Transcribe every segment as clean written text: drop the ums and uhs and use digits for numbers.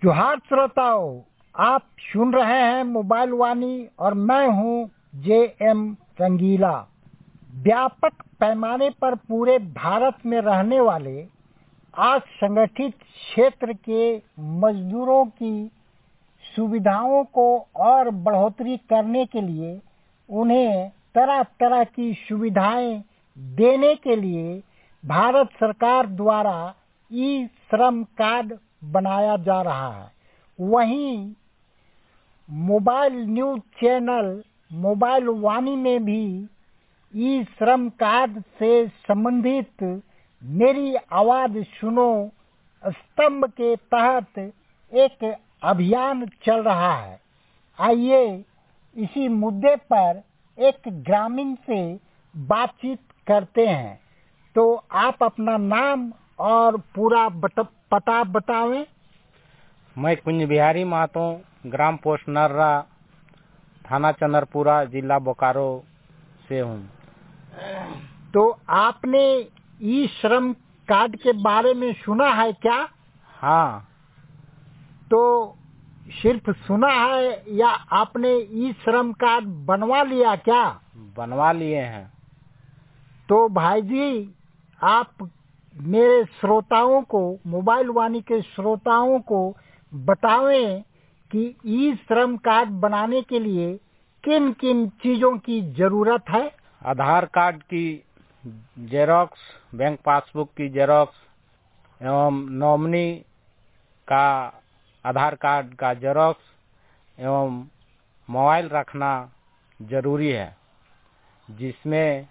जोहार श्रोताओं, आप सुन रहे हैं मोबाइल वाणी और मैं हूं जे.एम. रंगीला। व्यापक पैमाने पर पूरे भारत में रहने वाले असंगठित क्षेत्र के मजदूरों की सुविधाओं को और बढ़ोतरी करने के लिए उन्हें तरह तरह की सुविधाएं देने के लिए भारत सरकार द्वारा ई श्रम कार्ड बनाया जा रहा है। वहीं mobile news channel mobile Vani में भी ई श्रम कार्ड से संबंधित मेरी आवाज सुनो स्तंभ के तहत एक अभियान चल रहा है। आइए इसी मुद्दे पर एक ग्रामीण से बातचीत करते हैं। तो आप अपना नाम और पूरा पता बतावें। मैं कुंज बिहारी महतो, ग्राम पोस्ट नर्रा, थाना चंद्रपुरा, जिला बोकारो से हूँ। तो आपने ई श्रम कार्ड के बारे में सुना है क्या? हाँ। तो सिर्फ सुना है या आपने ई श्रम कार्ड बनवा लिया क्या? बनवा लिए हैं। तो भाई जी, आप मेरे श्रोताओं को, मोबाइल वाणी के श्रोताओं को बतावें कि ई श्रम कार्ड बनाने के लिए किन किन चीजों की जरूरत है। आधार कार्ड की जेरॉक्स, बैंक पासबुक की जेरॉक्स एवं नॉमिनी का आधार कार्ड का जेरॉक्स एवं मोबाइल रखना जरूरी है, जिसमें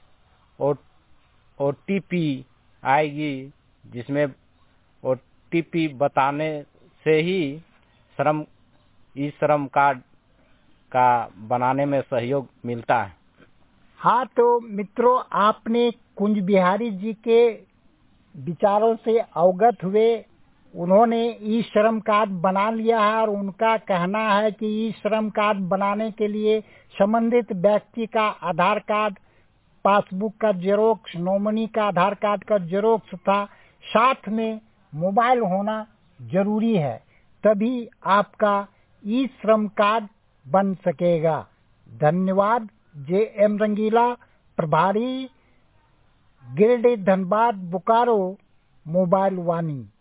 OTP आएगी, जिसमें OTP बताने से ही ई श्रम कार्ड का बनाने में सहयोग मिलता है। हाँ, तो मित्रों, आपने कुंज बिहारी जी के विचारों से अवगत हुए। उन्होंने ई श्रम कार्ड बना लिया है और उनका कहना है कि ई श्रम कार्ड बनाने के लिए संबंधित व्यक्ति का आधार कार्ड, पासबुक का जेरोक्स, नॉमिनी का आधार कार्ड का जेरोक्स था, साथ में मोबाइल होना जरूरी है, तभी आपका ई श्रम कार्ड बन सकेगा। धन्यवाद। जे.एम. रंगीला, प्रभारी गिरिडीह, धनबाद, बोकारो, मोबाइल वाणी।